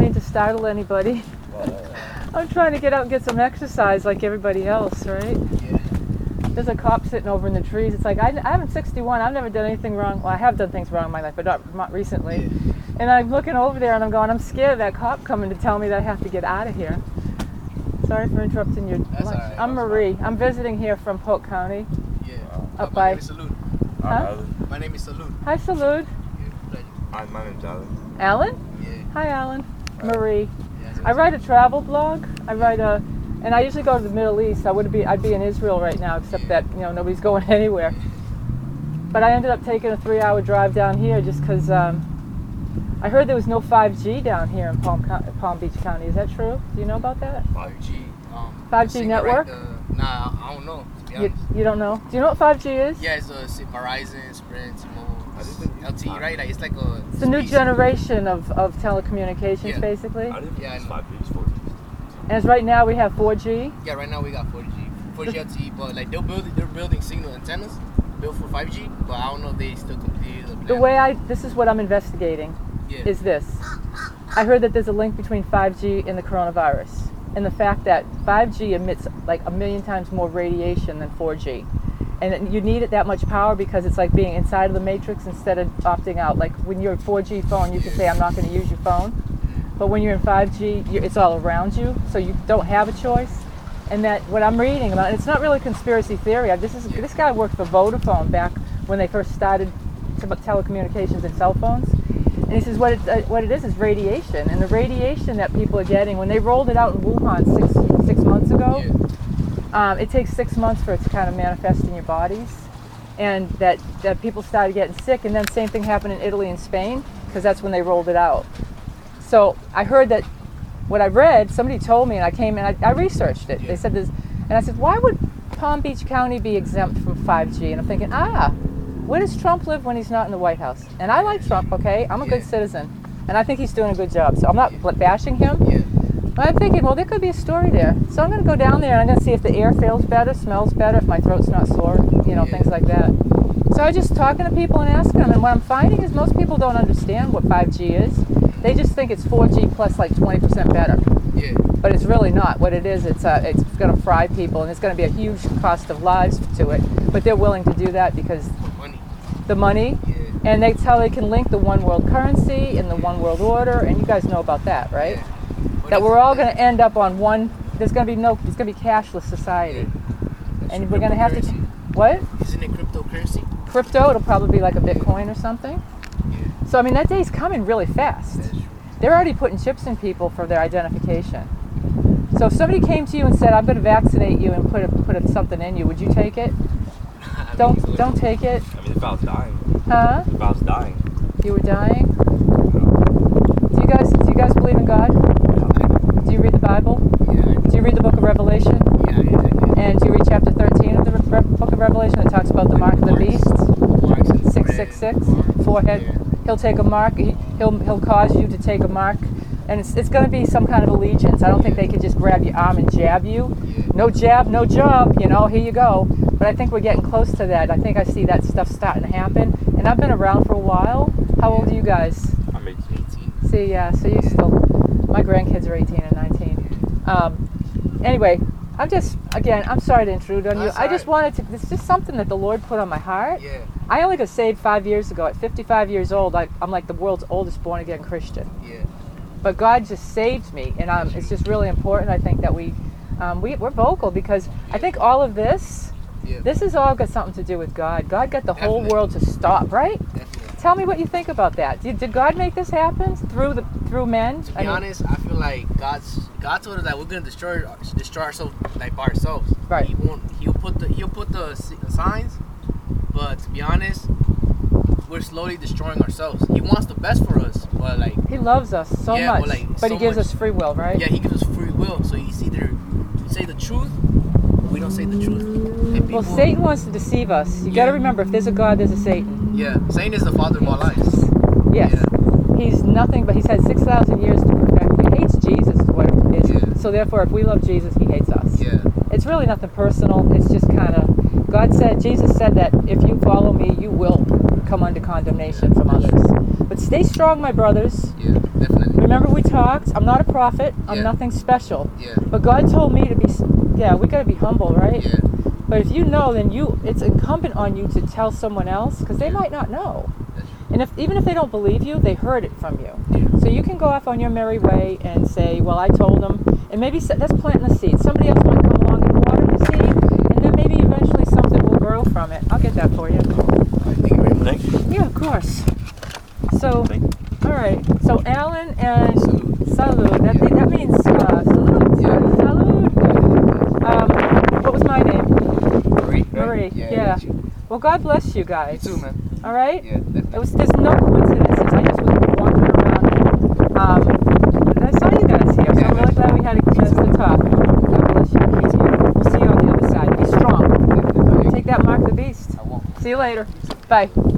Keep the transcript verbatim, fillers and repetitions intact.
mean to startle anybody. I'm trying to get out and get some exercise like everybody else, right? Yeah. There's a cop sitting over in the trees. It's like, I, I'm sixty-one. I've never done anything wrong. Well, I have done things wrong in my life, but not, not recently. Yeah. And I'm looking over there and I'm going, I'm scared of that cop coming to tell me that I have to get out of here. Sorry for interrupting your That's lunch. all right. I'm Marie. I'm visiting here from Polk County. Yeah. Up my by- name is Salute. Huh? My name is Salute. Hi, Salud. Yeah, pleasure. Hi, my name's Alan. Alan? Yeah. Hi, Alan. Marie. Yeah, I write a travel blog. I write a, and I usually go to the Middle East. I would be, I'd be in Israel right now, except that you know nobody's going anywhere. But I ended up taking a three-hour drive down here just because um, I heard there was no five G down here in Palm Co- Palm Beach County. Is that true? Do you know about that? five G. Um, five G singer, network? Right? Uh, nah, I don't know. To be You, honest. you don't know? Do you know what five G is? Yeah, it's a Verizon, Sprint, T-Mobile, I just think L T E, right? Like, it's like a. It's the new space- generation of, of telecommunications, Yeah. basically. I didn't Yeah, I think it's know. five G, it's four G. And as right now we have four G. Yeah, right now we got four G, four G L T E, but like they're building, they're building signal antennas built for five G, but I don't know if they still completed the plan. The way I, this is what I'm investigating, yeah. is this. I heard that there's a link between five G and the coronavirus, and the fact that five G emits like a million times more radiation than four G. And it- you need it that much power because it's like being inside of the matrix instead of opting out. Like when you're a four G phone, you can say, I'm not going to use your phone. But when you're in five G, you're, it's all around you, so you don't have a choice. And that what I'm reading about, and it's not really conspiracy theory. I- This is this guy worked for Vodafone back when they first started to- telecommunications and cell phones. And he says what it, uh, what it is is radiation, and the radiation that people are getting when they rolled it out in Wuhan six six months ago. Yeah. Um, it takes six months for it to kind of manifest in your bodies, and that, that people started getting sick, and then same thing happened in Italy and Spain because that's when they rolled it out. So I heard that what I read, somebody told me, and I came and I, I researched it. Yeah. They said this, and I said, why would Palm Beach County be exempt from five G? And I'm thinking, ah, where does Trump live when he's not in the White House? And I like Trump, okay? I'm a good Yeah. citizen, and I think he's doing a good job. So I'm not bashing him. Yeah. But I'm thinking, well, there could be a story there. So I'm going to go down there and I'm going to see if the air feels better, smells better, if my throat's not sore, you know, Yeah. things like that. So I was just talking to people and asking them, and what I'm finding is most people don't understand what five G is. They just think it's four G plus like twenty percent better. Yeah. But it's really not. What it is, it's uh, it's going to fry people, and it's going to be a huge cost of lives to it. But they're willing to do that because For money. the money, Yeah. and that's how they can link the one world currency and the one world order, and you guys know about that, right? Yeah. But That it's- we're all going to end up on one. There's going to be no. It's going to be cashless society, That's and we're going to have to. cryptocurrency. What? Isn't it cryptocurrency? Crypto? It'll probably be like a Bitcoin or something. Yeah. So I mean, that day's coming really fast. That's true. They're already putting chips in people for their identification. So if somebody came to you and said, "I'm going to vaccinate you and put a, put a, something in you," would you take it? I mean, Don't so- don't take it, I mean, if I was dying, huh? if I was dying, You were dying. Do you guys do you guys believe in God? Do you read the Bible? Yeah. Do you read the Book of Revelation? Yeah. Yeah. yeah. And do you read chapter thirteen of the Re- Book of Revelation that talks about the mark of the beast? Marks and six forehead. six six, forehead. Yeah. He'll take a mark. He, he'll he'll cause you to take a mark, and it's it's going to be some kind of allegiance. I don't think they could just grab your arm and jab you. Yeah. No jab, no job. You know, here you go. But I think we're getting close to that. I think I see that stuff starting to happen. And I've been around for a while. How old are you guys? I'm eighteen. eighteen. See, yeah. So you still. My grandkids are eighteen and nineteen. Um, anyway, I'm just again. I'm sorry to intrude on you. That's I just all right. wanted to. It's just something that the Lord put on my heart. Yeah. I only got saved five years ago. At fifty-five years old, I, I'm like the world's oldest born-again Christian. Yeah. But God just saved me, and um, it's just really important. I think that we, um, we we're vocal because I think all of this, Yeah. this has all got something to do with God. God got the whole Definitely. world to stop, right? Definitely. Tell me what you think about that. Did, did God make this happen through the through men? To be honest, I feel like God's God told us that we're gonna destroy destroy ourselves like by ourselves. Right. He won't. He'll put the he'll put the s- signs, but to be honest, we're slowly destroying ourselves. He wants the best for us, but like He loves us so Yeah, much, but, like, but He so gives much. us free will, right? yeah, He gives us free will. So He's either we say the truth, or we don't say the truth. And Well, people- Satan wants to deceive us. You got to Yeah. remember, if there's a God, there's a Satan. Yeah, Satan is the father of all lies. Yes. He's nothing but he's had six thousand years to perfect. He hates Jesus, is what it is. Yeah. So therefore, if we love Jesus, He hates us. Yeah. It's really nothing personal. It's just kind of, God said, Jesus said that if you follow me, you will come under condemnation from others. But stay strong, my brothers. Yeah, definitely. Remember we talked, I'm not a prophet, I'm Yeah. nothing special. Yeah. But God told me to be, yeah, we got to be humble, right? Yeah. But if you know, then you, it's incumbent on you to tell someone else, because they Yeah. might not know. That's true. And if even if they don't believe you, they heard it from you. Yeah. So you can go off on your merry way and say, well, I told them, and maybe s- that's planting the seed. Somebody else might come along and water the seed, and then maybe eventually something will grow from it. I'll get that for you. Thank you very much. Thank you. Yeah, of course. So, Thank you. all right. So Alan and Salud. Salud. That, Yeah. that means uh, salute. Yeah. Salud. Um, what was my name? Marie. right? Marie. Yeah. Yeah. I got you. Well, God bless you You guys. too, man. All right. Yeah, definitely. It was. There's no coincidences. I just was walking around. Um, and I saw you guys here, so Yeah, I'm really man. glad we had a chance to talk. God bless you. Keep you. We'll see you on the other side. Be strong. Definitely. Take that mark of the beast. I won't. See you later. Bye.